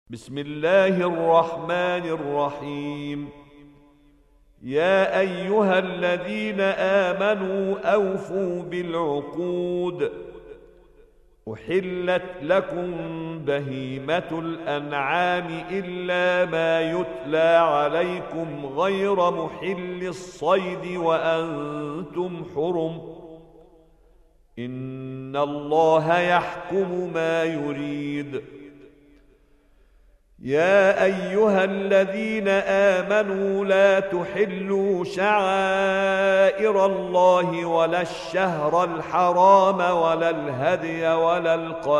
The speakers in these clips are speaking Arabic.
بسم الله الرحمن الرحيم. يا أيها الذين آمنوا أوفوا بالعقود. أحلت لكم بهيمة الأنعام إلا ما يتلى عليكم غير محل الصيد وأنتم حرم. إن الله يحكم ما يريد. يا أيها الذين آمنوا لا تحلوا شعائر الله ولا الشهر الحرام ولا الهدي ولا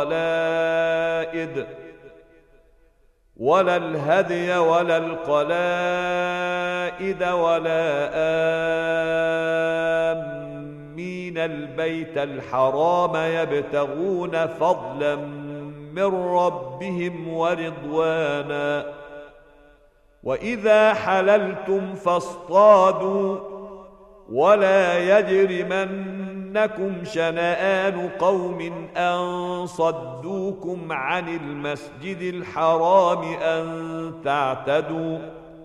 القلائد ولا آمين البيت الحرام يبتغون فضلا من ربهم ورضوانا. وإذا حللتم فاصطادوا ولا يجرمنكم شنآن قوم أن صدوكم عن المسجد الحرام أن تعتدوا.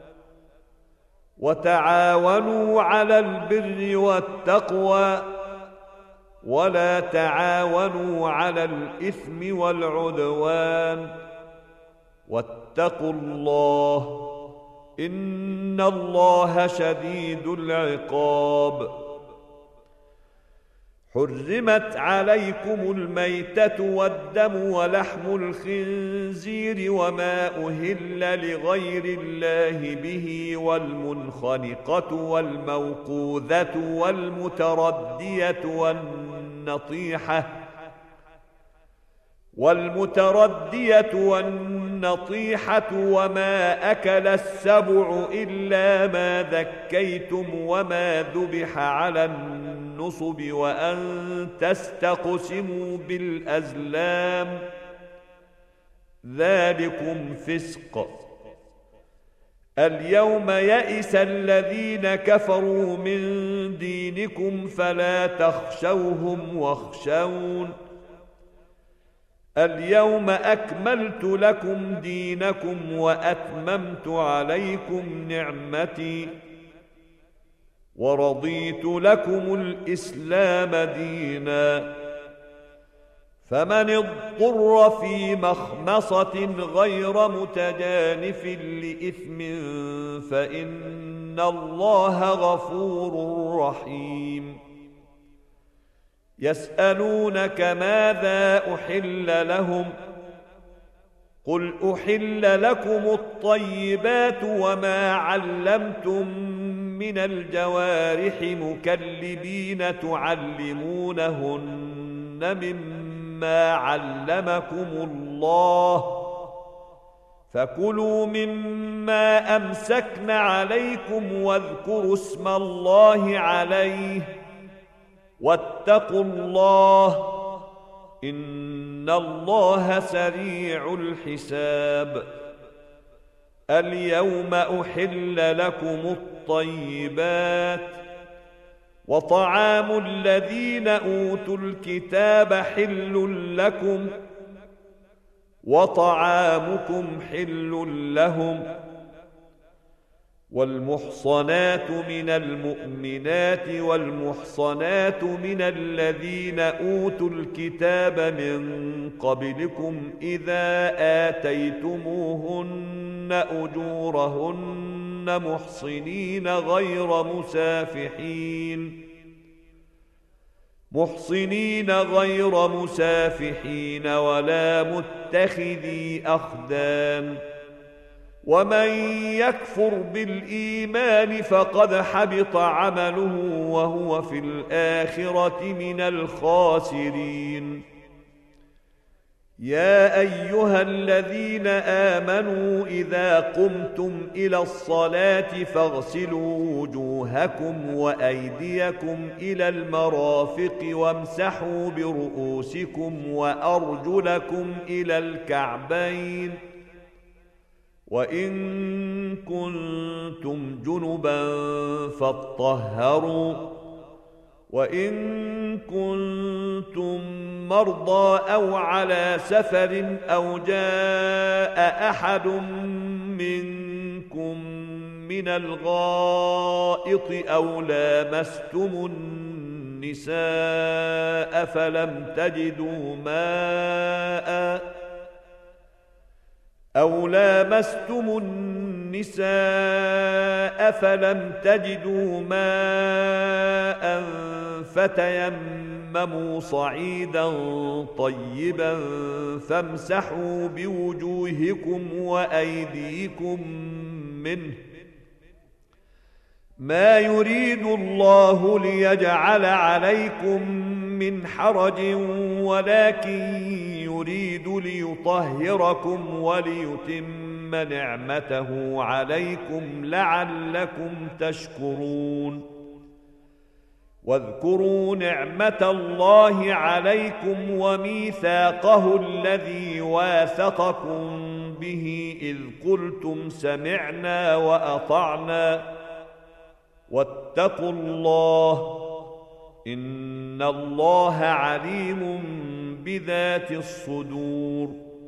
وتعاونوا على البر والتقوى ولا تعاونوا على الإثم والعدوان. واتقوا الله إن الله شديد العقاب. حرمت عليكم الميتة والدم ولحم الخنزير وما أهل لغير الله به والمنخنقة والموقوذة والمتردية والنطيحة وما أكل السبع إلا ما ذكيتم وما ذبح على النصب وأن تستقسموا بالأزلام ذلكم فسق. اليوم يئس الذين كفروا من دينكم فلا تخشوهم واخشون. اليوم أكملت لكم دينكم وأتممت عليكم نعمتي ورضيت لكم الإسلام دينا. فمن اضطر في مخمصة غير متجانف لإثم فإن الله غفور رحيم. يسألونك ماذا أحل لهم قل أحل لكم الطيبات وما علمتم من الجوارح مكلبين تعلمونهن مما علمكم الله فكلوا مما أمسكن عليكم واذكروا اسم الله عليه واتقوا الله إن الله سريع الحساب. اليوم أحل لكم الطيبات وطعام الذين أوتوا الكتاب حل لكم وطعامكم حل لهم. والمحصنات من المؤمنات والمحصنات من الذين أوتوا الكتاب من قبلكم إذا آتيتموهن أجورهن محصنين غير مسافحين ولا متخذي أخدان. ومن يكفر بالإيمان فقد حبط عمله وهو في الآخرة من الخاسرين. يا أيها الذين آمنوا إذا قمتم إلى الصلاة فاغسلوا وجوهكم وأيديكم إلى المرافق وامسحوا برؤوسكم وأرجلكم إلى الكعبين وإن كنتم جنبا فاطهروا وإن كنتم مرضى أو على سفر أو جاء أحد منكم من الغائط أو لامستم النساء فلم تجدوا ماء فتيمموا صعيدا طيبا فامسحوا بوجوهكم وأيديكم منه ما يريد الله ليجعل عليكم من حرج ولكن يريد ليطهركم وليتم نعمته عليكم لعلكم تشكرون واذكروا نعمة الله عليكم وميثاقه الذي واثقكم به إذ قلتم سمعنا وأطعنا واتقوا الله إن الله عليم بذات الصدور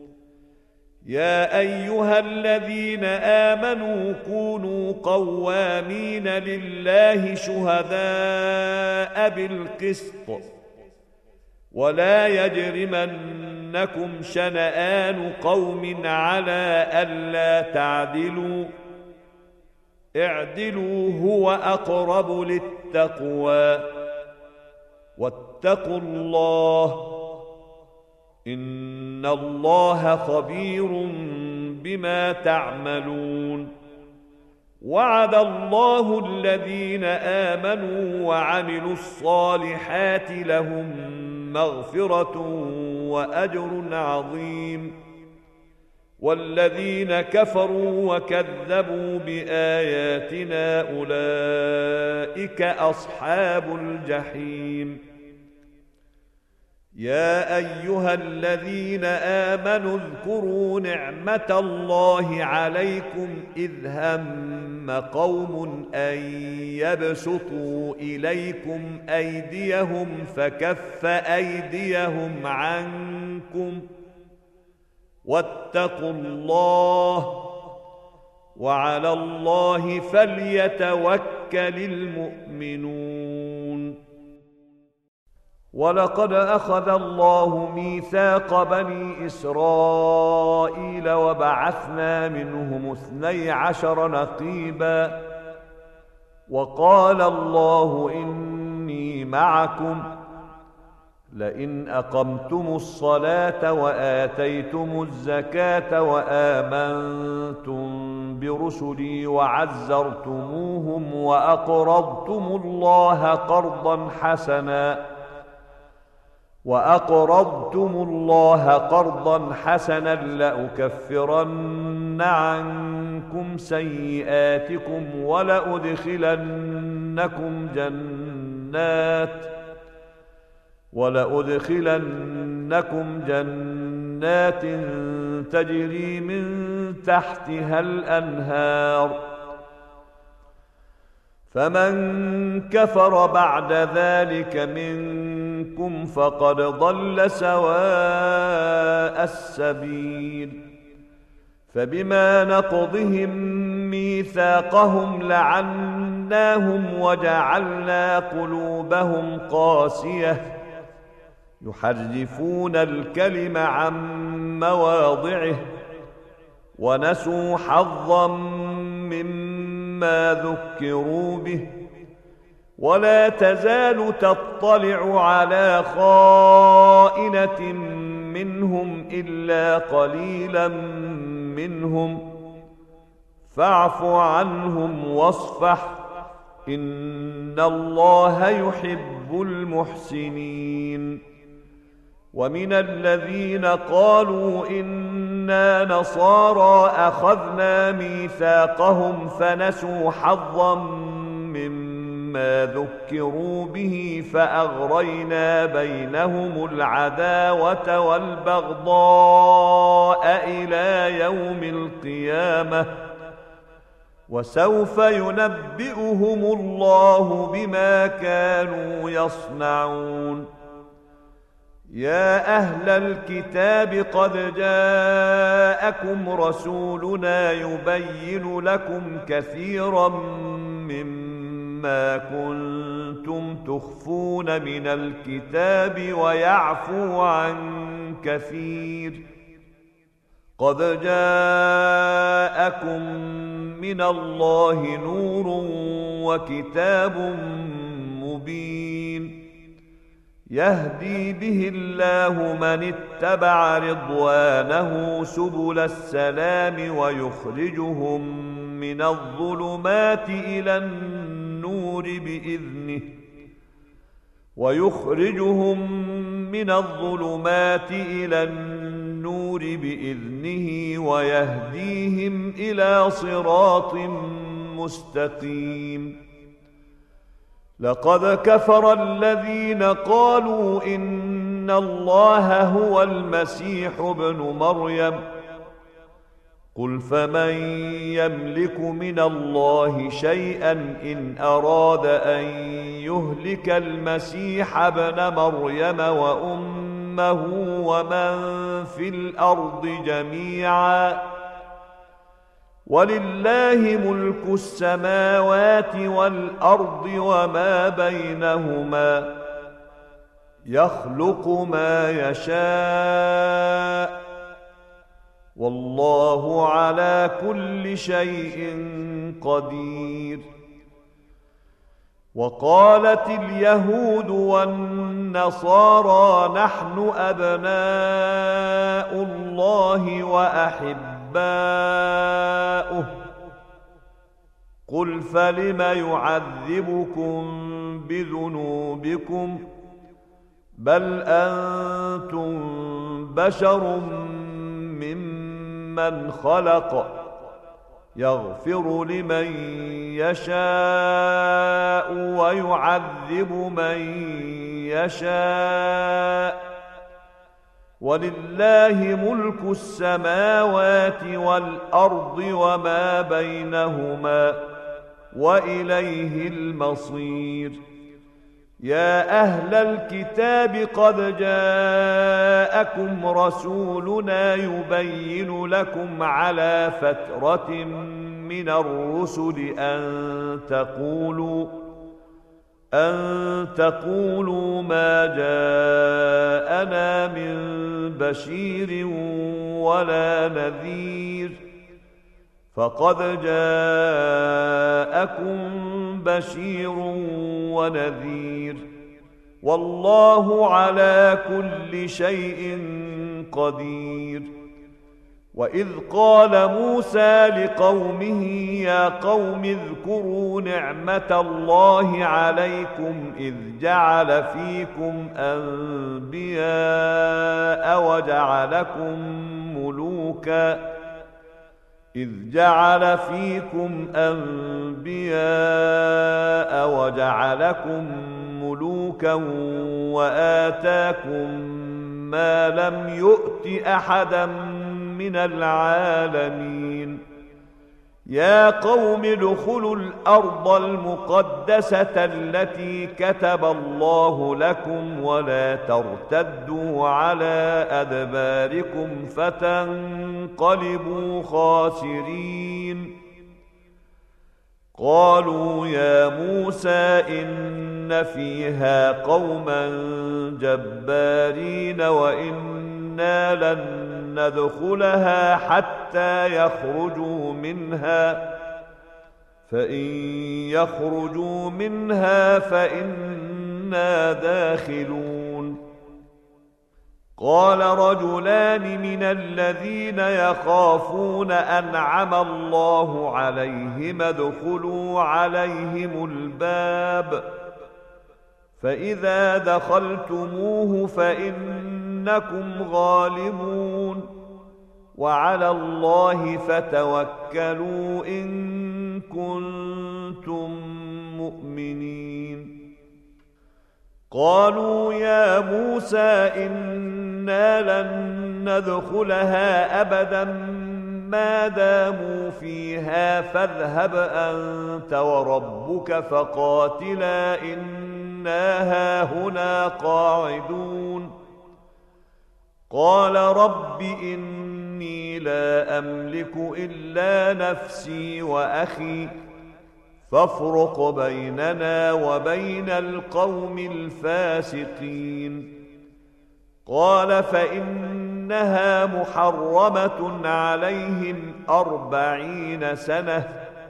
يا أيها الذين آمنوا كونوا قوامين لله شهداء بالقسط ولا يجرمنكم شنآن قوم على ألا تعدلوا اعدلوا هو أقرب للتقوى واتقوا الله إن الله خبير بما تعملون وعد الله الذين آمنوا وعملوا الصالحات لهم مغفرة وأجر عظيم والذين كفروا وكذبوا بآياتنا أولئك أصحاب الجحيم يا أيها الذين آمنوا اذكروا نعمة الله عليكم إذ هم قوم أن يبسطوا إليكم أيديهم فكف أيديهم عنكم واتقوا الله وعلى الله فليتوكل المؤمنون ولقد أخذ الله ميثاق بني إسرائيل وبعثنا منهم 12 نقيبا وقال الله إني معكم لئن أقمتم الصلاة وآتيتم الزكاة وآمنتم برسلي وعزرتموهم وأقرضتم الله قرضا حسنا لأكفرن عنكم سيئاتكم ولأدخلنكم جنات تجري من تحتها الأنهار فمن كفر بعد ذلك منكم فقد ضل سواء السبيل فبما نقضهم ميثاقهم لعناهم وجعلنا قلوبهم قاسية يحرفون الكلم عن مواضعه ونسوا حظا مما ذكروا به ولا تزال تطلع على خائنة منهم إلا قليلا منهم فاعف عنهم واصفح إن الله يحب المحسنين ومن الذين قالوا إنا نصارى أخذنا ميثاقهم فنسوا حظا مما ذكروا به فأغرينا بينهم العداوة والبغضاء إلى يوم القيامة وسوف ينبئهم الله بما كانوا يصنعون يا أهل الكتاب قد جاءكم رسولنا يبين لكم كثيرا مما كنتم تخفون من الكتاب ويعفو عن كثير. قد جاءكم من الله نور وكتاب مبين يهدي به الله من اتبع رضوانه سبل السلام ويخرجهم من الظلمات إلى النور بإذنه ويهديهم إلى صراط مستقيم. لقد كفر الذين قالوا إن الله هو المسيح ابن مريم قل فمن يملك من الله شيئا إن أراد أن يهلك المسيح ابن مريم وأمه ومن في الأرض جميعا ولله ملك السماوات والأرض وما بينهما يخلق ما يشاء والله على كل شيء قدير. وقالت اليهود والنصارى نحن أبناء الله وأحباؤه قل فلم يعذبكم بذنوبكم بل أنتم بشر ممن خلق يغفر لمن يشاء ويعذب من يشاء ولله ملك السماوات والأرض وما بينهما وإليه المصير. يا أهل الكتاب قد جاءكم رسولنا يبين لكم على فترة من الرسل أن تقولوا ما جاءنا من بشير ولا نذير فقد جاءكم بشير ونذير والله على كل شيء قدير. وإذ قال موسى لقومه يا قوم اذكروا نعمة الله عليكم إذ جعل فيكم أنبياء وجعلكم ملوكا وآتاكم ما لم يؤت أحدا من العالمين. يا قوم ادخلوا الأرض المقدسة التي كتب الله لكم ولا ترتدوا على أدباركم فتنقلبوا خاسرين. قالوا يا موسى إن فيها قوما جبارين وإنا لن ندخلها حتى يخرجوا منها فإن يخرجوا منها فإنا داخلون. قال رجلان من الذين يخافون أنعم الله عليهم ادخلوا عليهم الباب فإذا دخلتموه فإنكم غالبون وعلى الله فتوكلوا إن كنتم مؤمنين. قالوا يا موسى إنا لن ندخلها أبدا ما داموا فيها فاذهب أنت وربك فقاتلا إنا هاهنا قاعدون. قال رب إني لا أملك إلا نفسي وأخي فافرق بيننا وبين القوم الفاسقين. قال فإنها محرمة عليهم 40 سنة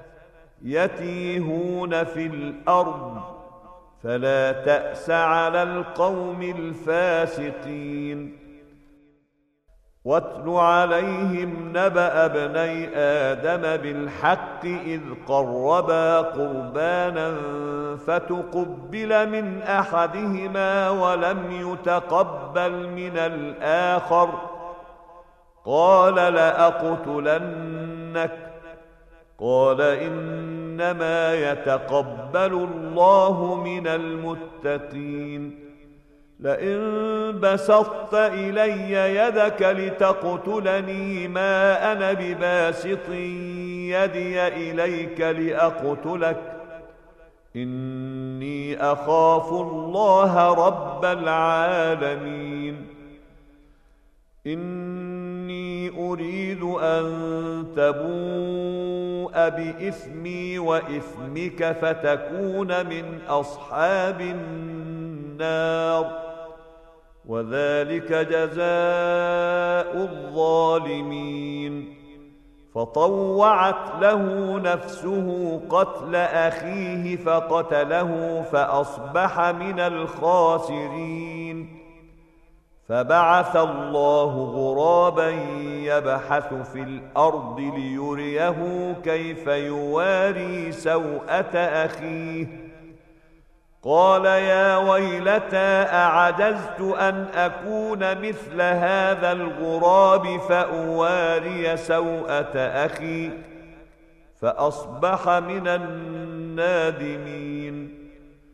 يتيهون في الأرض فلا تأس على القوم الفاسقين. واتل عليهم نبأ ابني آدم بالحق إذ قربا قربانا فتقبل من أحدهما ولم يتقبل من الآخر قال لأقتلنك قال إنما يتقبل الله من المتقين. لئن بسطت إلي يدك لتقتلني ما أنا بباسط يدي إليك لأقتلك إني أخاف الله رب العالمين. إني أريد أن تبوء بإثمي وإثمك فتكون من أصحاب النار وذلك جزاء الظالمين. فطوعت له نفسه قتل أخيه فقتله فأصبح من الخاسرين. فبعث الله غرابا يبحث في الأرض ليريه كيف يواري سوءة أخيه قال يا ويلتى أعجزت أن أكون مثل هذا الغراب فأواري سوءة أخي فأصبح من النادمين.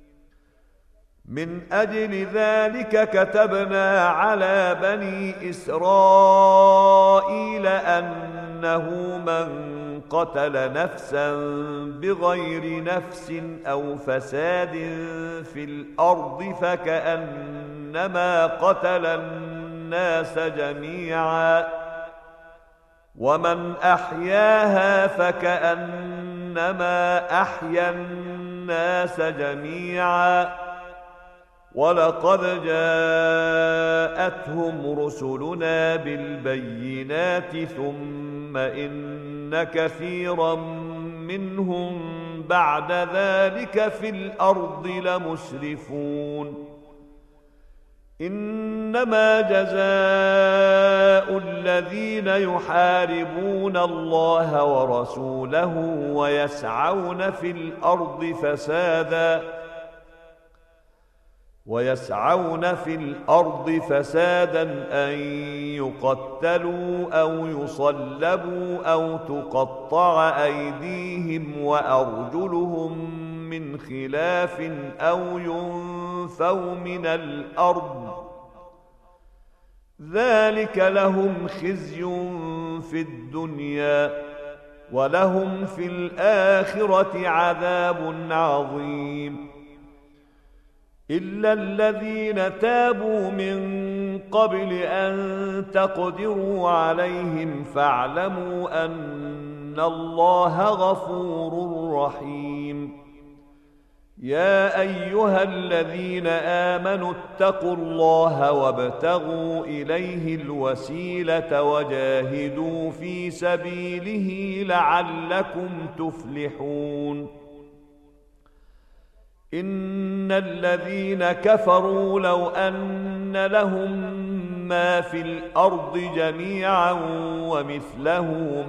من أجل ذلك كتبنا على بني إسرائيل أنه من قتل نفسا بغير نفس أو فساد في الأرض فكأنما قتل الناس جميعا ومن أحياها فكأنما أحيا الناس جميعا. ولقد جاءتهم رسلنا بالبينات ثم إن كثيرا منهم بعد ذلك في الأرض لمسرفون. إنما جزاء الذين يحاربون الله ورسوله ويسعون في الأرض فسادا أن يقتلوا أو يصلبوا أو تقطع أيديهم وأرجلهم من خلاف أو ينفوا من الأرض ذلك لهم خزي في الدنيا ولهم في الآخرة عذاب عظيم. إلا الذين تابوا من قبل أن تقدروا عليهم فاعلموا أن الله غفور رحيم. يا أيها الذين آمنوا اتقوا الله وابتغوا إليه الوسيلة وجاهدوا في سبيله لعلكم تفلحون. إن الذين كفروا لو أن لهم ما في الأرض جميعا ومثله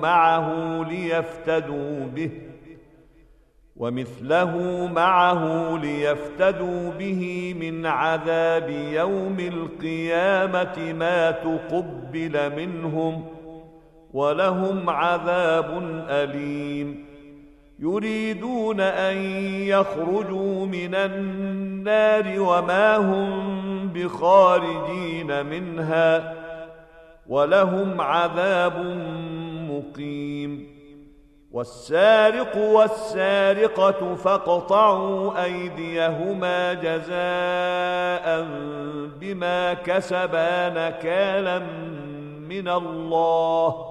معه ليفتدوا به من عذاب يوم القيامة ما تقبل منهم ولهم عذاب أليم. يريدون أن يخرجوا من النار وما هم بخارجين منها ولهم عذاب مقيم. والسارق والسارقة فاقطعوا أيديهما جزاء بما كسبا نكالا من الله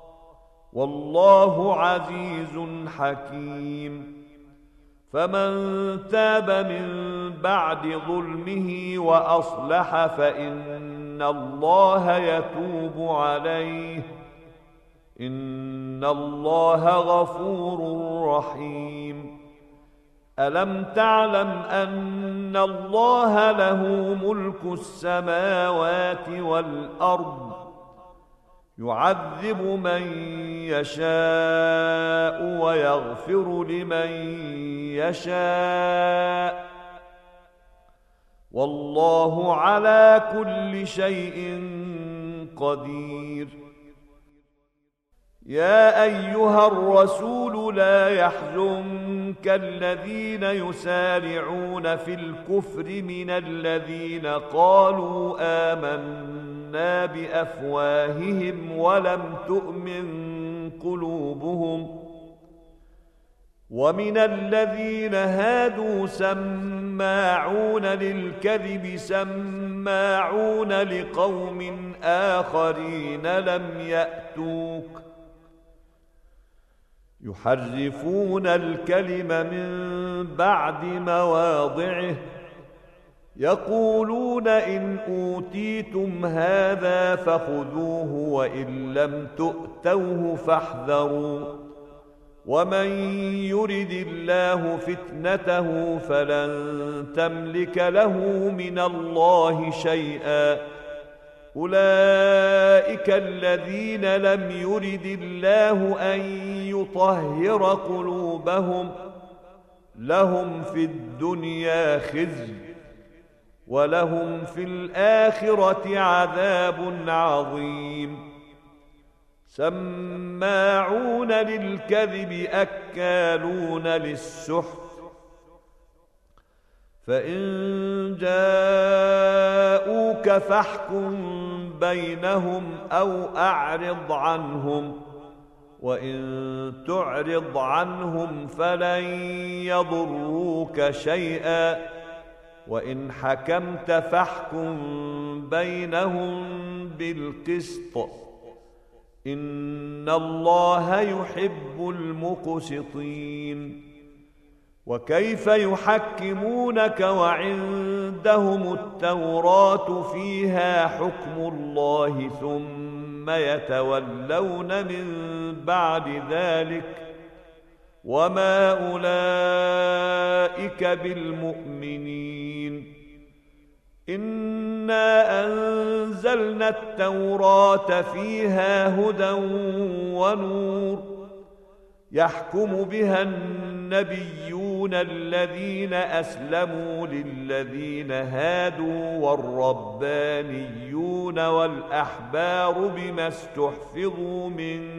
والله عزيز حكيم. فمن تاب من بعد ظلمه وأصلح فإن الله يتوب عليه إن الله غفور رحيم. ألم تعلم أن الله له ملك السماوات والأرض يعذب من يشاء ويغفر لمن يشاء والله على كل شيء قدير. يا أيها الرسول لا يحزنك الذين يسارعون في الكفر من الذين قالوا آمنا بأفواههم ولم تؤمن قلوبهم ومن الذين هادوا سماعون للكذب سماعون لقوم آخرين لم يأتوك يحرفون الكلم من بعد مواضعه يقولون إن أوتيتم هذا فخذوه وإن لم تؤتوه فاحذروا ومن يرد الله فتنته فلن تملك له من الله شيئا أولئك الذين لم يرد الله أن يطهر قلوبهم لهم في الدنيا خزي ولهم في الآخرة عذاب عظيم. سماعون للكذب أكالون للسحت فإن جاءوك فاحكم بينهم أو أعرض عنهم وإن تعرض عنهم فلن يضروك شيئا وإن حكمت فاحكم بينهم بالقسط إن الله يحب المقسطين. وكيف يحكمونك وعندهم التوراة فيها حكم الله ثم يتولون من بعد ذلك وما أولئك بالمؤمنين. إنا أنزلنا التوراة فيها هدى ونور يحكم بها النبيون الذين أسلموا للذين هادوا والربانيون والأحبار بما استحفظوا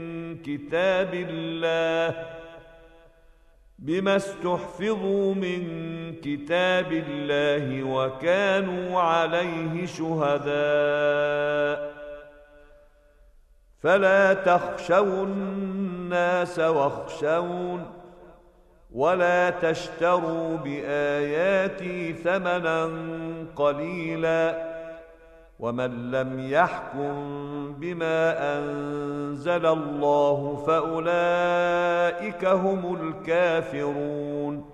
من كتاب الله وكانوا عليه شهداء. فلا تخشوا الناس واخشون ولا تشتروا بآياتي ثمنا قليلا ومن لم يحكم بما أنزل الله فأولئك هم الكافرون.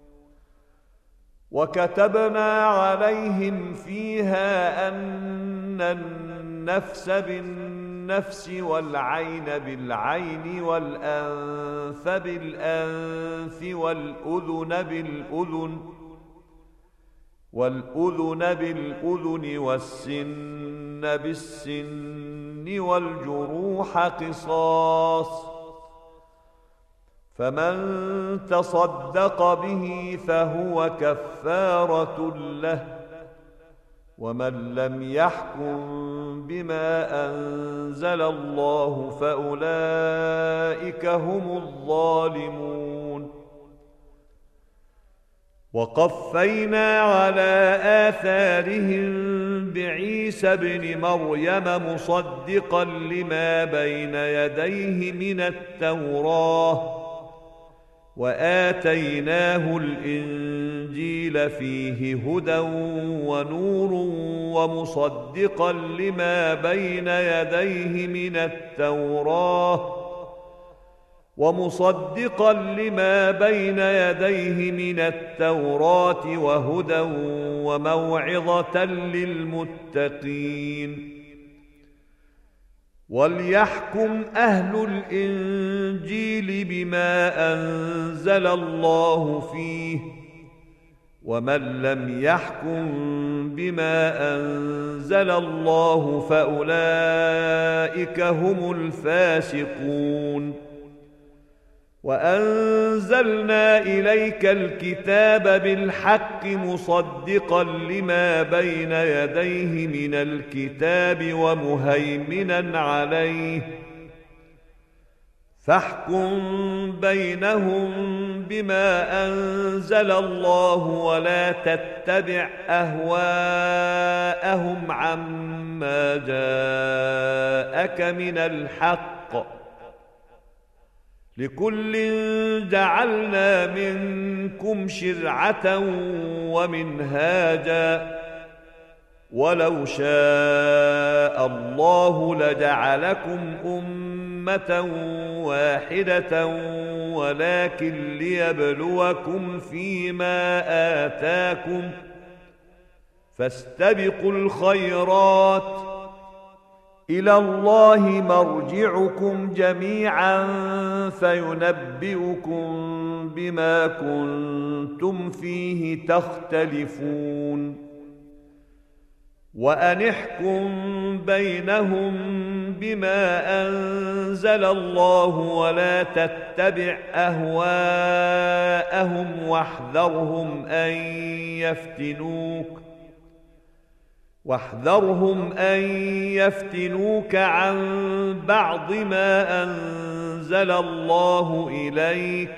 وكتبنا عليهم فيها أن النفس بالنفس والعين بالعين والأنف بالأنف والأذن بالأذن والسن بالسن والجروح قصاص فمن تصدق به فهو كفارة له ومن لم يحكم بما أنزل الله فأولئك هم الظالمون. وقفينا على آثارهم بعيسى ابن مريم مصدقا لما بين يديه من التوراة وآتيناه الإنجيل فيه هدى ونور ومصدقا لما بين يديه من التوراة وهدى وموعظة للمتقين. وليحكم أهل الإنجيل بما أنزل الله فيه، ومن لم يحكم بما أنزل الله فأولئك هم الفاسقون. وأنزلنا إليك الكتاب بالحق مصدقا لما بين يديه من الكتاب ومهيمنا عليه، فاحكم بينهم بما أنزل الله ولا تتبع أهواءهم عما جاءك من الحق، لكل جعلنا منكم شرعة ومنهاجا، ولو شاء الله لجعلكم أمة واحدة ولكن ليبلوكم فيما آتاكم، فاستبقوا الخيرات، إلى الله مرجعكم جميعا فينبئكم بما كنتم فيه تختلفون. وأن احكم بينهم بما أنزل الله ولا تتبع أهواءهم واحذرهم أن يفتنوك عن بعض ما أنزل الله إليك،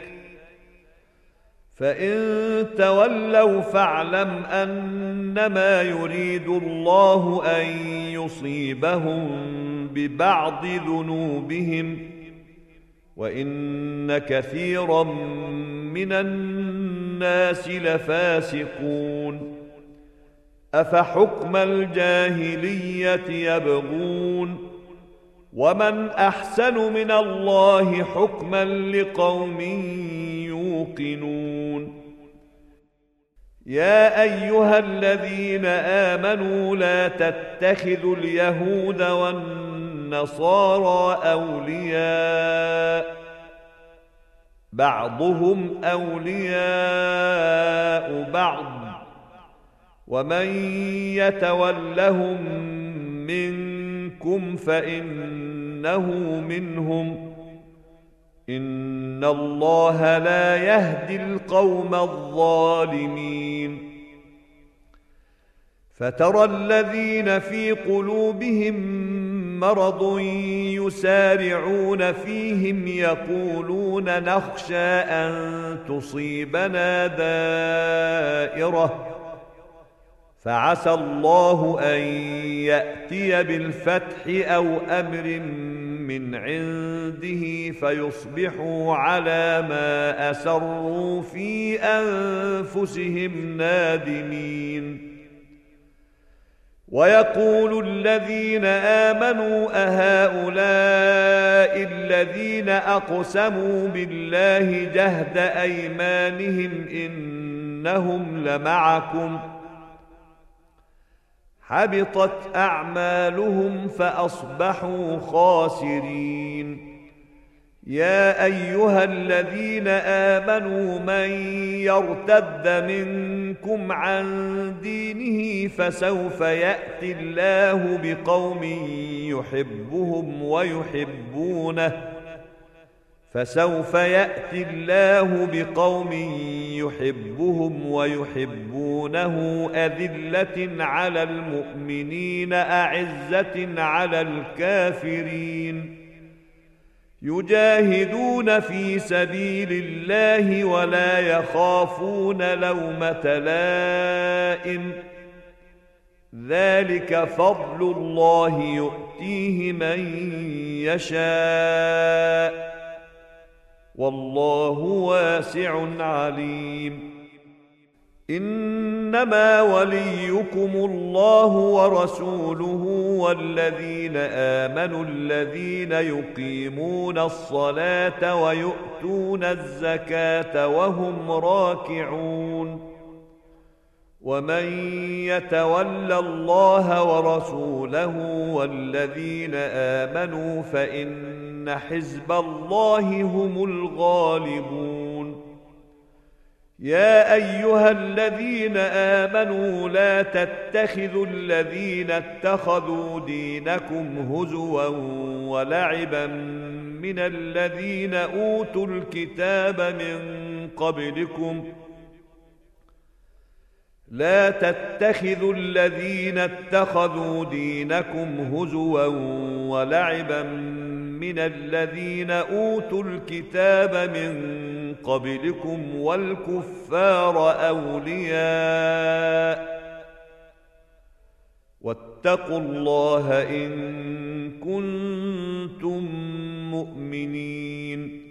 فإن تولوا فاعلم أنما يريد الله أن يصيبهم ببعض ذنوبهم، وإن كثيرا من الناس لفاسقون. أفحكم الجاهلية يبغون، ومن أحسن من الله حكما لقوم يوقنون. يا أيها الذين آمنوا لا تتخذوا اليهود والنصارى أولياء، بعضهم أولياء بعض، ومن يتولهم منكم فإنه منهم، إن الله لا يهدي القوم الظالمين. فترى الذين في قلوبهم مرض يسارعون فيهم يقولون نخشى أن تصيبنا دائرة، فعسى الله أن يأتي بالفتح أو أمر من عنده فيصبحوا على ما أسروا في أنفسهم نادمين. ويقول الذين آمنوا أهؤلاء الذين أقسموا بالله جهد أيمانهم إنهم لمعكم، حبطت أعمالهم فأصبحوا خاسرين. يا أيها الذين آمنوا من يرتد منكم عن دينه فسوف يأتي الله بقوم يحبهم ويحبونه أذلة على المؤمنين أعزة على الكافرين، يجاهدون في سبيل الله ولا يخافون لومة لائم ذلك فضل الله يؤتيه من يشاء والله واسع عليم إنما وليكم الله ورسوله والذين آمنوا الذين يقيمون الصلاة ويؤتون الزكاة وهم راكعون ومن يتول الله ورسوله والذين آمنوا فإن حزب الله هم الغالبون يا أيها الذين آمنوا لا تتخذوا الذين اتخذوا دينكم هزوا ولعبا من الذين أوتوا الكتاب من قبلكم لا تتخذوا الذين اتخذوا دينكم هزوا ولعبا من الذين أوتوا الكتاب من قبلكم والكفار أولياء واتقوا الله إن كنتم مؤمنين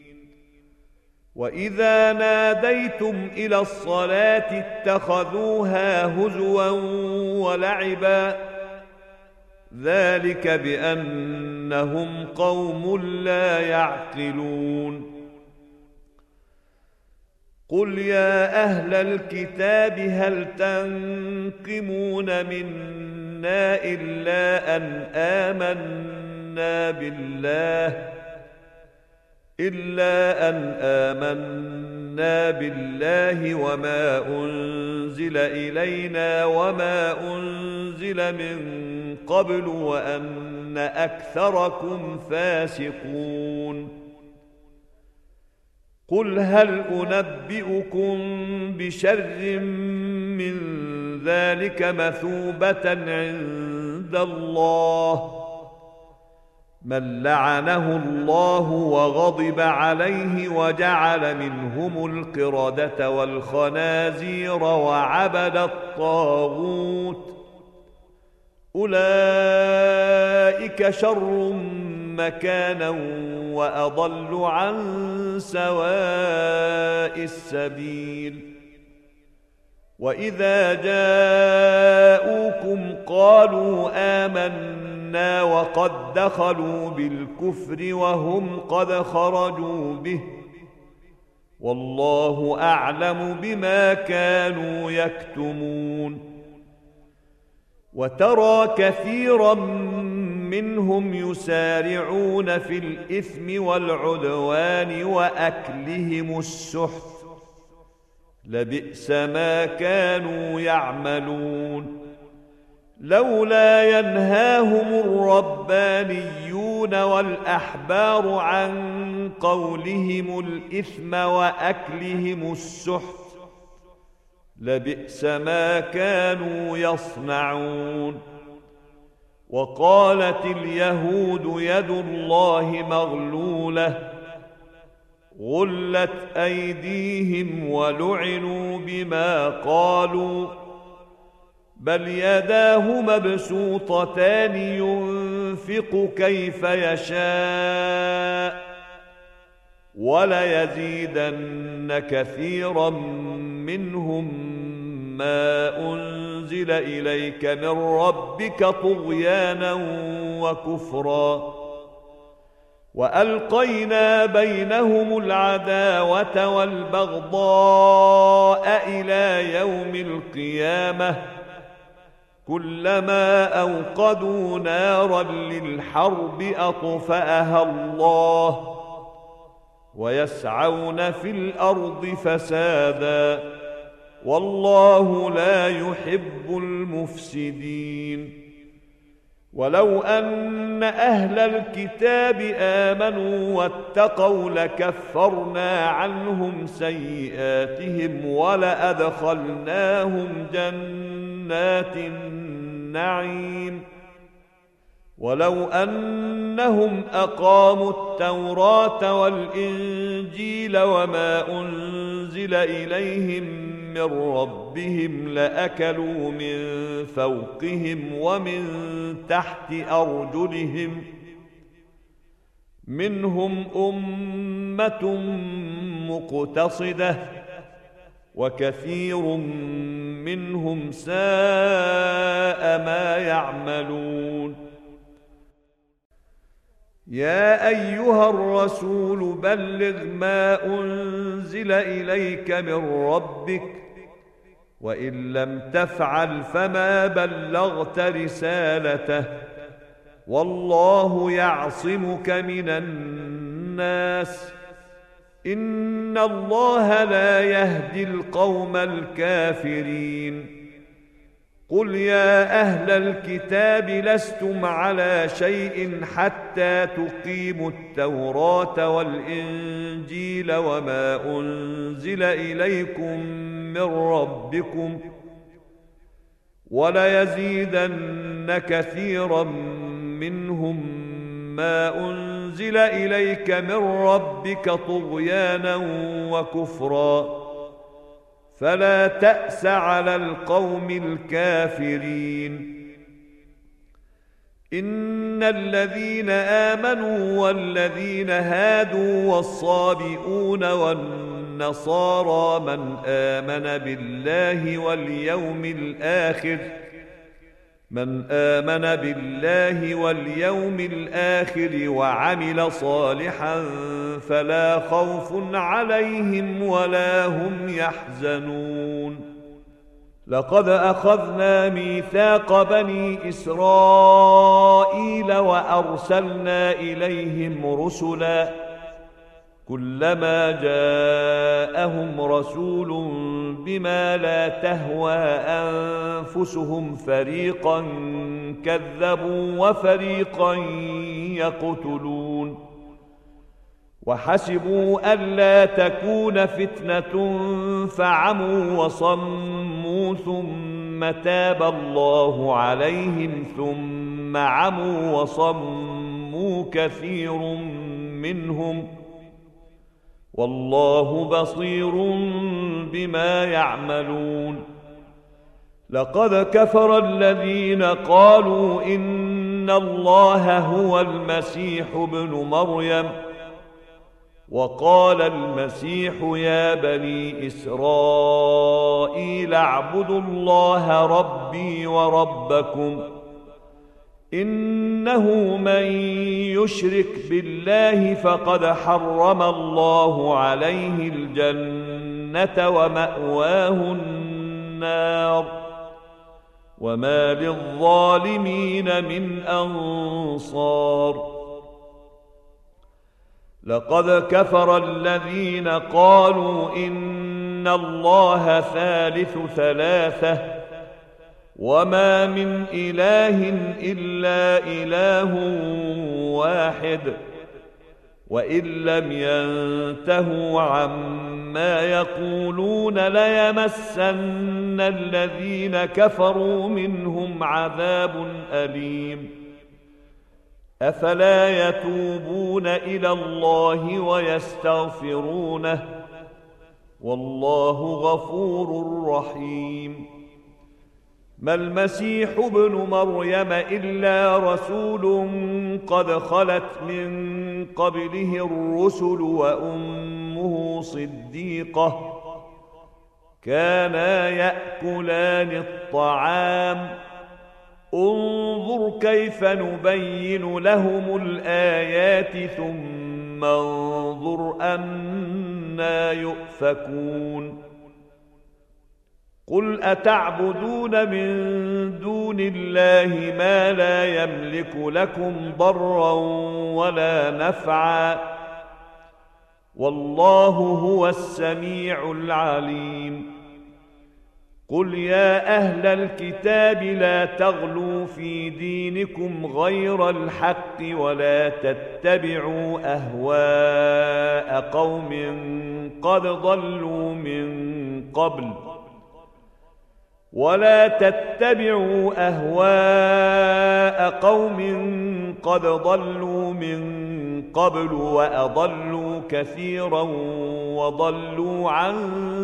وإذا ناديتم إلى الصلاة اتخذوها هزوا ولعبا ذلك بأنهم قوم لا يعقلون قل يا أهل الكتاب هل تنقمون منا إلا أن آمنا بالله وما أنزل إلينا وما أنزل من قبل وأن أكثركم فاسقون قل هل أنبئكم بشر من ذلك مثوبة عند الله من لعنه الله وغضب عليه وجعل منهم القردة والخنازير وعبد الطاغوت أولئك شر مكانا وأضل عن سواء السبيل وإذا جاءوكم قالوا آمنا وقد دخلوا بالكفر وهم قد خرجوا به والله أعلم بما كانوا يكتمون وترى كثيرا منهم يسارعون في الإثم والعدوان وأكلهم السحت لبئس ما كانوا يعملون لولا ينهاهم الربانيون والأحبار عن قولهم الإثم وأكلهم السحت لبئس ما كانوا يصنعون وقالت اليهود يد الله مغلولة غلت أيديهم ولعنوا بما قالوا بل يداه مبسوطتان ينفق كيف يشاء وليزيدن كثيرا منهم ما أنزل إليك من ربك طغيانا وكفرا وألقينا بينهم العداوة والبغضاء إلى يوم القيامة كلما أوقدوا نارا للحرب أطفأها الله ويسعون في الأرض فسادا والله لا يحب المفسدين ولو أن أهل الكتاب آمنوا واتقوا لكفرنا عنهم سيئاتهم ولأدخلناهم جنات النعيم ولو أنهم أقاموا التوراة والإنجيل وما أنزل إليهم من ربهم لأكلوا من فوقهم ومن تحت أرجلهم، منهم أمة مقتصدة وكثير منهم ساء ما يعملون. يا أيها الرسول بلغ ما أنزل إليك من ربك، وإن لم تفعل فما بلغت رسالته، والله يعصمك من الناس، إن الله لا يهدي القوم الكافرين. قل يا أهل الكتاب لستم على شيء حتى تقيموا التوراة والإنجيل وما أنزل إليكم من ربكم، وليزيدن كثيرا منهم ما أنزل إليك من ربك طغيانا وكفرا، فلا تأس على القوم الكافرين. إن الذين آمنوا والذين هادوا والصابئون والنصارى من آمن بالله واليوم الآخر وعمل صالحا فلا خوف عليهم ولا هم يحزنون. لقد أخذنا ميثاق بني إسرائيل وأرسلنا إليهم رسلا، كلما جاءهم رسول بما لا تهوى أنفسهم فريقا كذبوا وفريقا يقتلون، وحسبوا ألا تكون فتنة فعموا وصموا ثم تاب الله عليهم ثم عموا وصموا كثير منهم، والله بصير بما يعملون. لقد كفر الذين قالوا إن الله هو المسيح ابن مريم، وقال المسيح يا بني إسرائيل اعبدوا الله ربي وربكم، إنه من يشرك بالله فقد حرم الله عليه الجنة ومأواه النار، وما للظالمين من أنصار. لقد كفر الذين قالوا إن الله ثالث ثلاثة وما من إله إلا إله واحد، وإن لم ينتهوا عما يقولون ليمسن الذين كفروا منهم عذاب أليم. أفلا يتوبون إلى الله ويستغفرونه، والله غفور رحيم. ما المسيح ابن مريم إلا رسول قد خلت من قبله الرسل وأمه صديقة، كانا يأكلان الطعام، انظر كيف نبين لهم الآيات ثم انظر أنى يؤفكون. قل أتعبدون من دون الله ما لا يملك لكم ضرا ولا نفعا، والله هو السميع العليم. قل يا أهل الكتاب لا تغلوا في دينكم غير الحق ولا تتبعوا أهواء قوم قد ضلوا قد ضلوا من قبل وأضلوا كثيرا وضلوا عن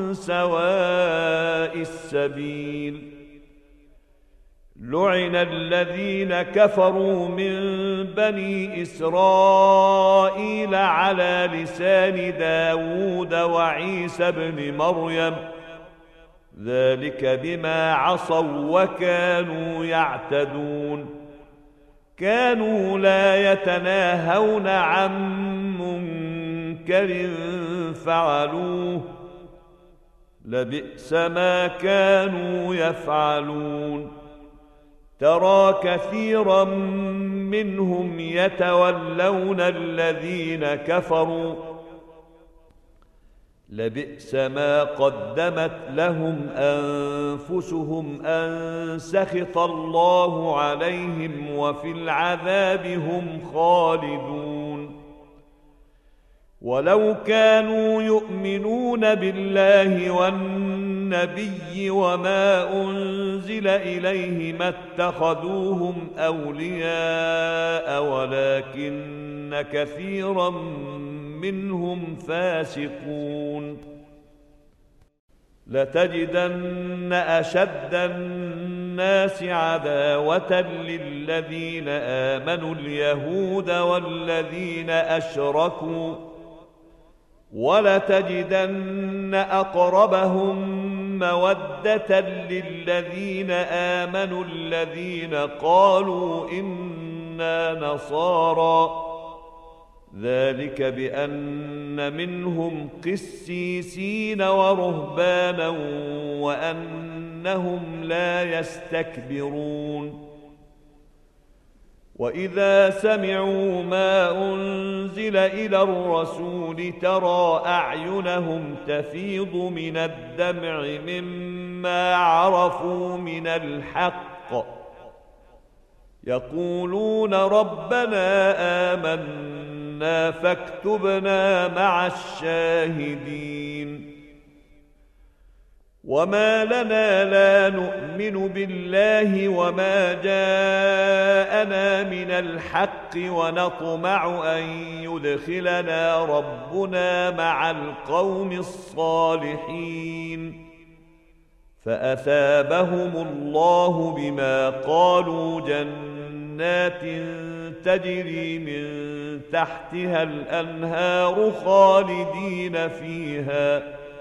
سواء السبيل. لعن الذين كفروا من بني إسرائيل على لسان داود وعيسى بن مريم ذلك بما عصوا وكانوا يعتدون. كانوا لا يتناهون عن منكر فعلوه لبئس ما كانوا يفعلون. ترى كثيرا منهم يتولون الذين كفروا لبئس ما قدمت لهم أنفسهم أن سخط الله عليهم وفي العذاب هم خالدون. ولو كانوا يؤمنون بالله والنبي وما أنزل إليه ما اتخذوهم أولياء ولكن كثيرا منهم فاسقون. لتجدن أشد الناس عداوة للذين آمنوا اليهود والذين أشركوا ولتجدن أقربهم مودة للذين آمنوا الذين قالوا إنا نصارى ذلك بأن منهم قسيسين ورهبانا وأنهم لا يستكبرون. وإذا سمعوا ما أنزل إلى الرسول ترى أعينهم تفيض من الدمع مما عرفوا من الحق يقولون ربنا آمنا فاكتبنا مع الشاهدين. وما لنا لا نؤمن بالله وما جاءنا من الحق ونطمع أن يدخلنا ربنا مع القوم الصالحين فأثابهم الله بما قالوا جنات تجري من تحتها الأنهار خالدين فيها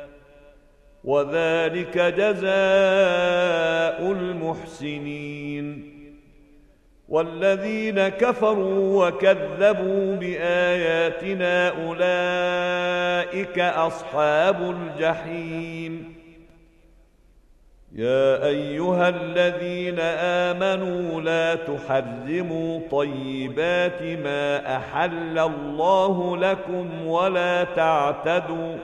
وذلك جزاء المحسنين. والذين كفروا وكذبوا بآياتنا أولئك أصحاب الجحيم. يا أيها الذين آمنوا لا تحرموا طيبات ما أحل الله لكم ولا تعتدوا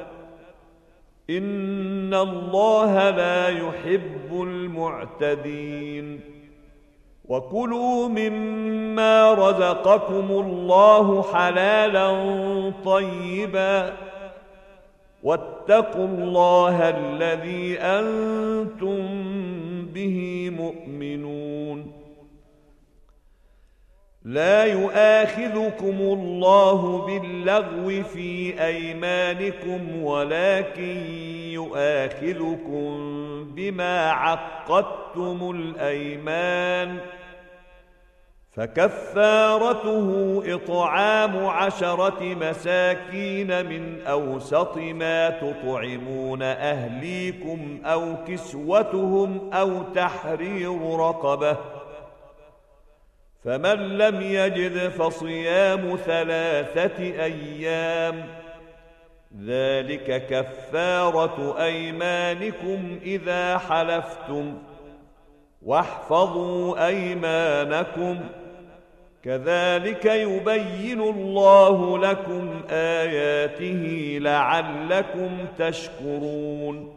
إن الله لا يحب المعتدين. وكلوا مما رزقكم الله حلالا طيبا واتقوا الله الذي أنتم به مؤمنون. لا يؤاخذكم الله باللغو في أيمانكم ولكن يؤاخذكم بما عقدتم الأيمان فكفارته إطعام 10 مساكين من أوسط ما تطعمون أهليكم أو كسوتهم أو تحرير رقبة فمن لم يجد فصيام 3 أيام ذلك كفارة أيمانكم إذا حلفتم واحفظوا أيمانكم كذلك يبين الله لكم آياته لعلكم تشكرون.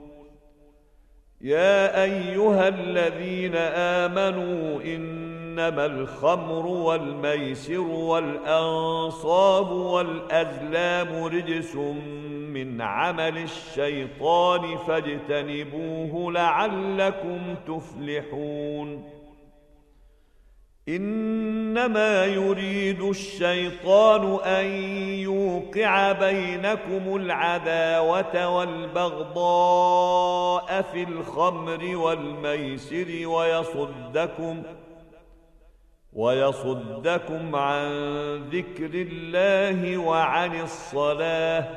يا أيها الذين آمنوا إنما الخمر والميسر والأنصاب والأزلام رجس من عمل الشيطان فاجتنبوه لعلكم تفلحون. إنما يريد الشيطان أن يوقع بينكم العداوة والبغضاء في الخمر والميسر ويصدكم عن ذكر الله وعن الصلاة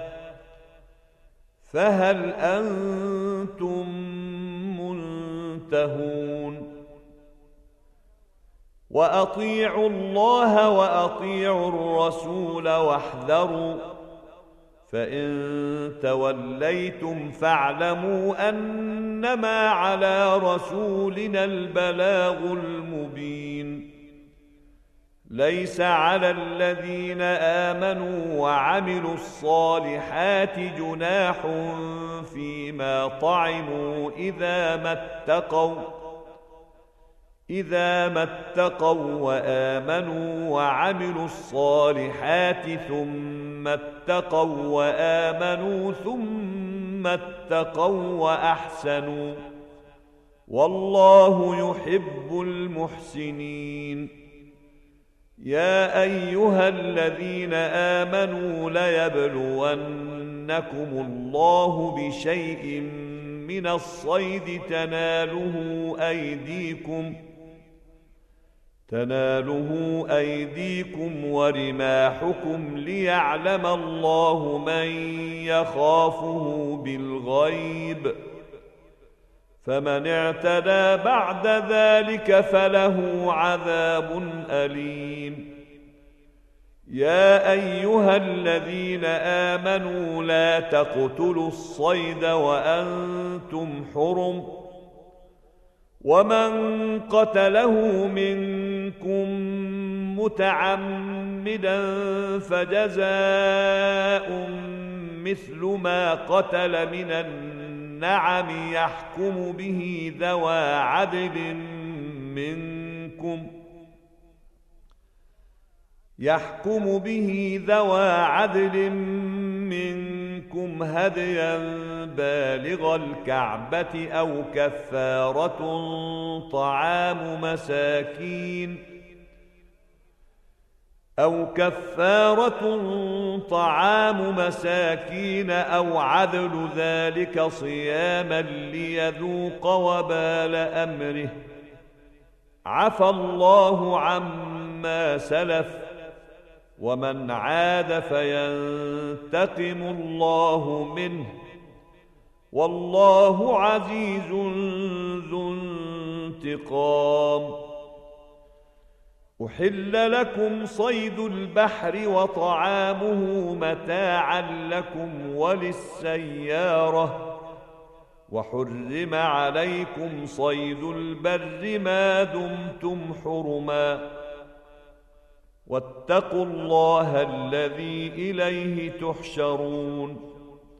فهل أنتم منتهون وأطيعوا الله وأطيعوا الرسول واحذروا فإن توليتم فاعلموا أنما على رسولنا البلاغ المبين ليس على الذين آمنوا وعملوا الصالحات جناح فيما طعموا إذا ما اتقوا وآمنوا وعملوا الصالحات ثم اتقوا وآمنوا ثم اتقوا وأحسنوا والله يحب المحسنين يا أيها الذين آمنوا ليبلونكم الله بشيء من الصيد تناله أيديكم ورماحكم ليعلم الله من يخافه بالغيب فمن اعتدى بعد ذلك فله عذاب أليم يا أيها الذين آمنوا لا تقتلوا الصيد وأنتم حرم ومن قتله منكم متعمدا فجزاء مثل ما قتل من النعم يحكم به ذوى عدل منكم هديا بالغ الكعبة أو كفارة طعام مساكين أو عدل ذلك صياما ليذوق وبال أمره عفى الله عما سلف ومن عاد فينتقم الله منه والله عزيز ذو انتقام أحل لكم صيد البحر وطعامه متاعا لكم وللسيارة وحرم عليكم صيد البر ما دمتم حرما واتقوا الله الذي إليه تحشرون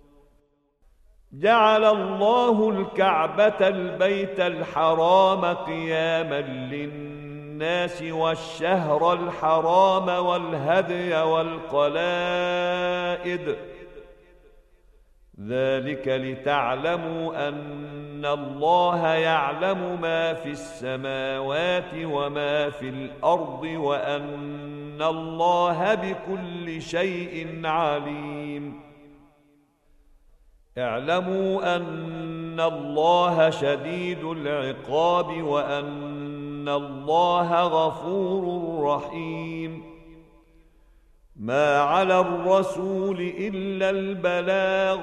جعل الله الكعبة البيت الحرام قياما للناس والشهر الحرام والهدي والقلائد ذلك لتعلموا أن الله يعلم ما في السماوات وما في الأرض وأن الله بكل شيء عليم اعلموا أن الله شديد العقاب وأن الله غفور رحيم ما على الرسول إلا البلاغ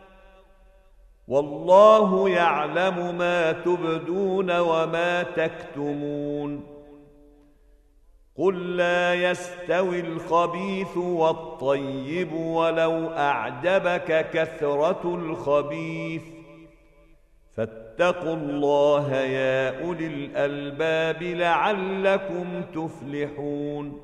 والله يعلم ما تبدون وما تكتمون قل لا يستوي الخبيث والطيب ولو أعجبك كثرة الخبيث فاتقوا الله يا أولي الألباب لعلكم تفلحون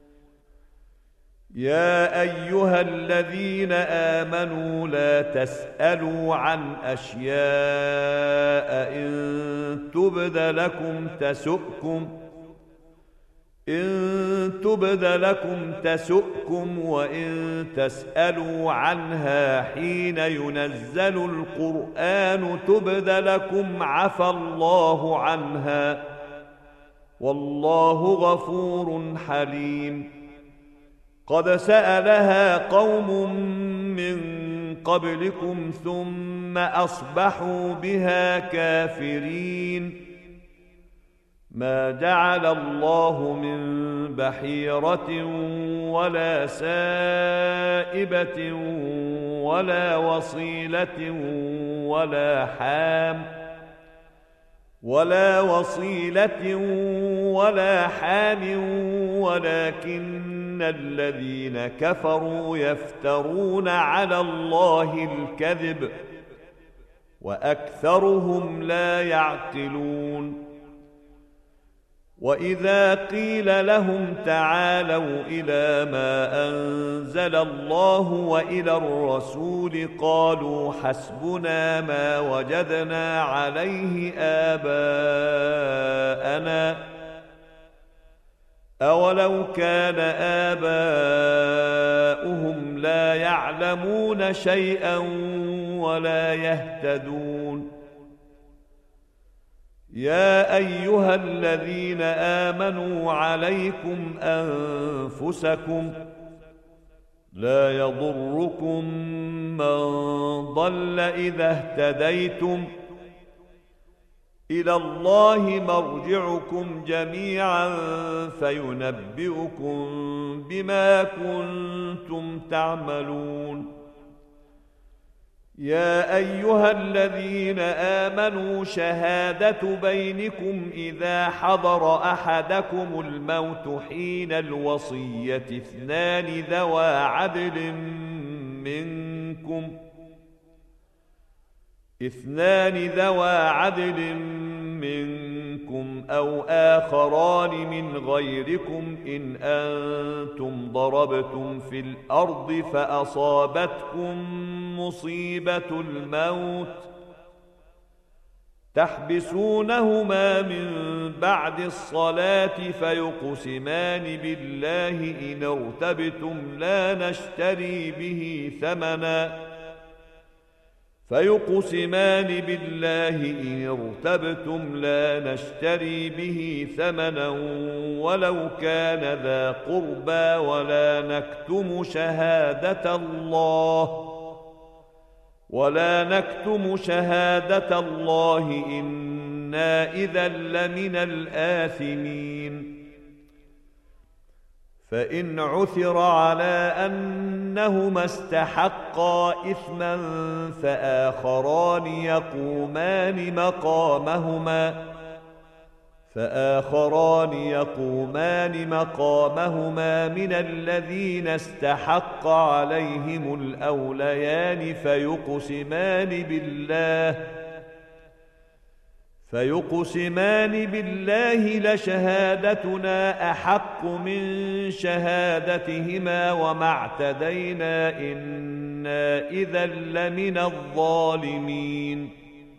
يا أيها الذين آمنوا لا تسألوا عن أشياء إن تبد لكم تسؤكم وإن تسألوا عنها حين ينزل القرآن تبد لكم عفى الله عنها والله غفور حليم. قد سألها قوم من قبلكم ثم أصبحوا بها كافرين. ما جعل الله من بحيرة ولا سائبة ولا وصيلة ولا حام ولكن الذين كفروا يفترون على الله الكذب وأكثرهم لا يعقلون. وإذا قيل لهم تعالوا إلى ما أنزل الله وإلى الرسول قالوا حسبنا ما وجدنا عليه آباءنا أولو كان آباؤهم لا يعلمون شيئا ولا يهتدون. يا أيها الذين آمنوا عليكم أنفسكم لا يضركم من ضل إذا اهتديتم إلى الله مرجعكم جميعا فينبئكم بما كنتم تعملون. يا أيها الذين آمنوا شهادة بينكم إذا حضر أحدكم الموت حين الوصية اثنان ذوى عدل منكم أو آخران من غيركم إن أنتم ضربتم في الأرض فأصابتكم مصيبة الموت تحبسونهما من بعد الصلاة فيقسمان بالله إن ارتبتم لا نشتري به ثمنا ولو كان ذا قربى ولا نكتم شهادة الله إنا إذا لمن الآثمين. فإن عثر على أنهما استحقا إثما فآخران يقومان مقامهما من الذين استحق عليهم الأوليان فيقسمان بالله لشهادتنا أحق من شهادتهما وما اعتدينا إنا إذا لمن الظالمين.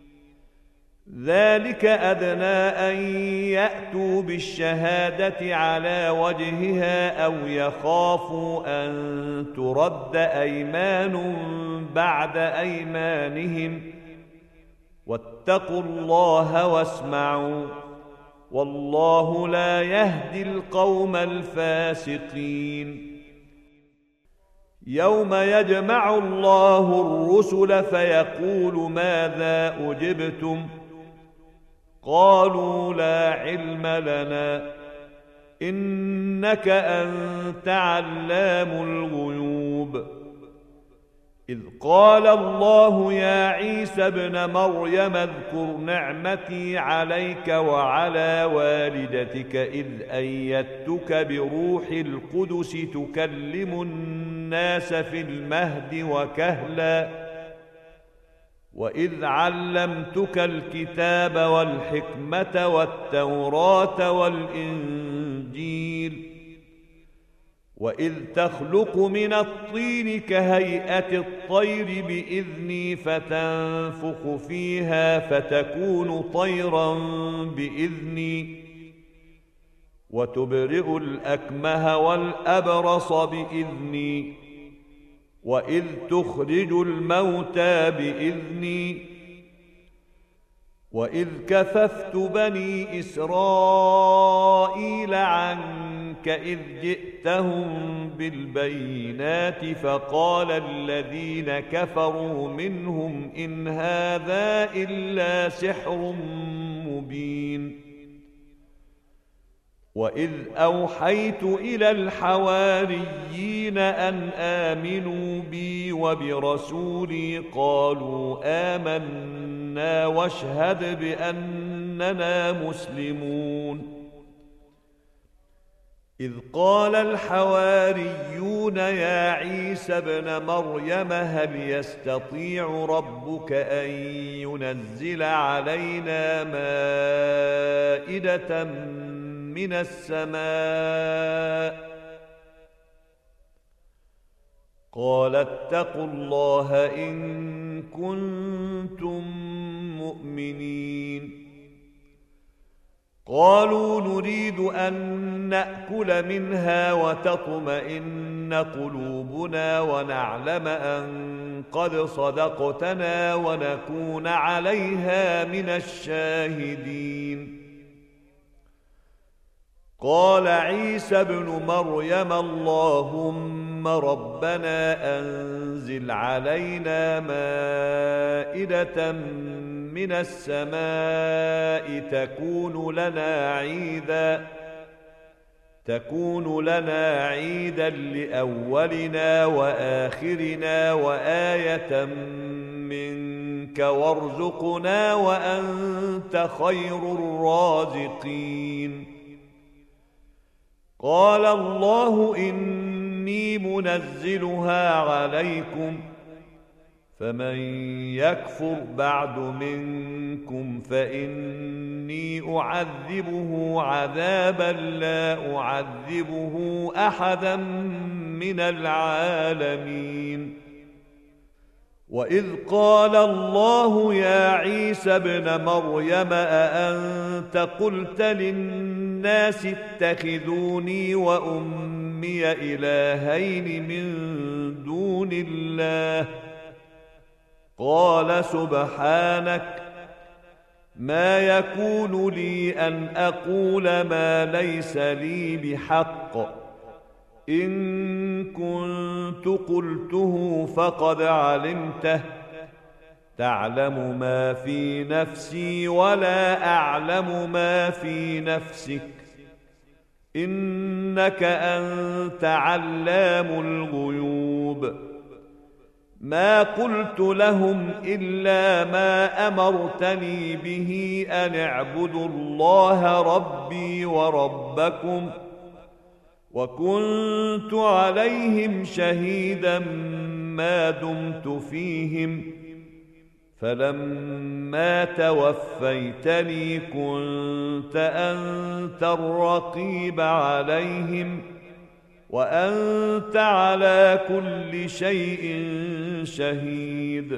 ذلك أدنى أن يأتوا بالشهادة على وجهها أو يخافوا أن ترد أيمان بعد أيمانهم واتقوا الله واسمعوا والله لا يهدي القوم الفاسقين. يوم يجمع الله الرسل فيقول ماذا أجبتم قالوا لا علم لنا إنك أنت علام الغيوب. إذ قال الله يا عيسى ابن مريم اذكر نعمتي عليك وعلى والدتك إذ أيدتك بروح القدس تكلم الناس في المهد وكهلا وإذ علمتك الكتاب والحكمة والتوراة والإنجيل وإذ تخلق من الطين كهيئة الطير بإذني فتنفخ فيها فتكون طيرا بإذني وتبرئ الأكمه والأبرص بإذني وإذ تخرج الموتى بإذني وإذ كففت بني إسرائيل عنك إذ جئتهم بالبينات فقال الذين كفروا منهم إن هذا إلا سحر مبين وإذ أوحيت إلى الحواريين أن آمنوا بي وبرسولي قالوا آمنا واشهد بأننا مسلمون إذ قال الحواريون يا عيسى ابن مريم هل يستطيع ربك أن ينزل علينا مائدة من السماء قال اتقوا الله إن كنتم مؤمنين قالوا نريد أن نأكل منها وتطمئن قلوبنا ونعلم أن قد صدقتنا ونكون عليها من الشاهدين قال عيسى ابن مريم اللهم ربنا أنزل علينا مائدة من السماء تكون لنا عيدا لأولنا وآخرنا وآية منك وارزقنا وأنت خير الرازقين قال الله إني منزلها عليكم فمن يكفر بعد منكم فإني أعذبه عذابا لا أعذبه أحدا من العالمين وإذ قال الله يا عيسى ابن مريم أأنت قلت للناس اتخذوني وأمي إلهين من دون الله قال سبحانك ما يكون لي أن أقول ما ليس لي بحق إن كنت قلته فقد علمته تعلم ما في نفسي ولا أعلم ما في نفسك إنك أنت علام الغيوب ما قلت لهم إلا ما أمرتني به أن اعبدوا الله ربي وربكم وكنت عليهم شهيدا ما دمت فيهم فلما توفيتني كنت أنت الرقيب عليهم وأنت على كل شيء شهيد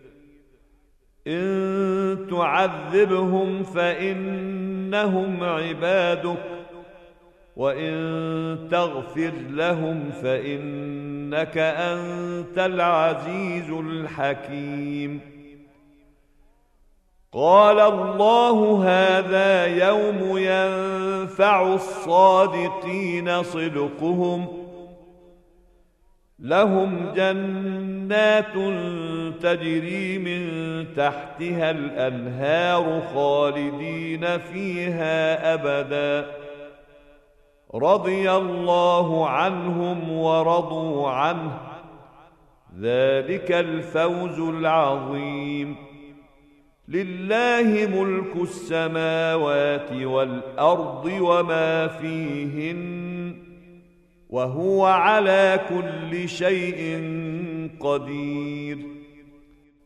إن تعذبهم فإنهم عبادك وإن تغفر لهم فإنك أنت العزيز الحكيم قال الله هذا يوم ينفع الصادقين صدقهم لهم جنات تجري من تحتها الأنهار خالدين فيها أبدا رضي الله عنهم ورضوا عنه ذلك الفوز العظيم لله ملك السماوات والأرض وما فيهن وهو على كل شيء قدير